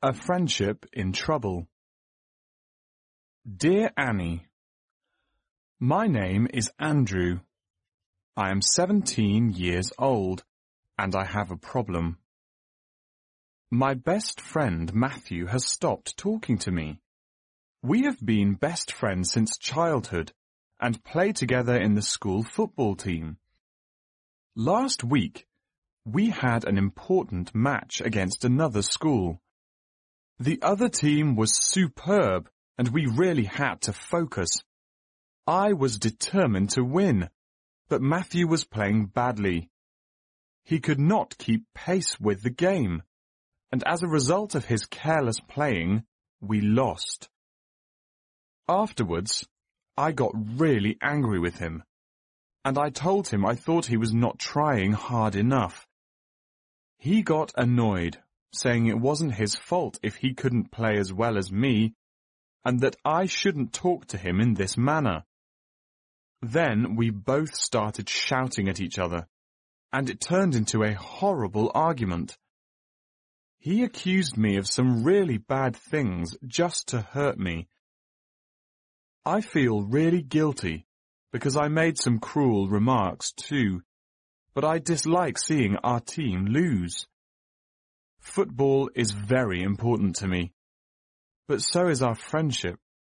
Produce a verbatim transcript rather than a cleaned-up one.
A friendship in trouble. Dear Annie, my name is Andrew. I am seventeen years old, and I have a problem. My best friend Matthew has stopped talking to me. We have been best friends since childhood and play together in the school football team. Last week, we had an important match against another school. The other team was superb, and we really had to focus. I was determined to win, but Matthew was playing badly. He could not keep pace with the game, and as a result of his careless playing, we lost. Afterwards, I got really angry with him, and I told him I thought he was not trying hard enough. He got annoyed, saying it wasn't his fault if he couldn't play as well as me, and that I shouldn't talk to him in this manner. Then we both started shouting at each other, and it turned into a horrible argument. He accused me of some really bad things just to hurt me. I feel really guilty because I made some cruel remarks too, but I dislike seeing our team lose. Football is very important to me, but so is our friendship.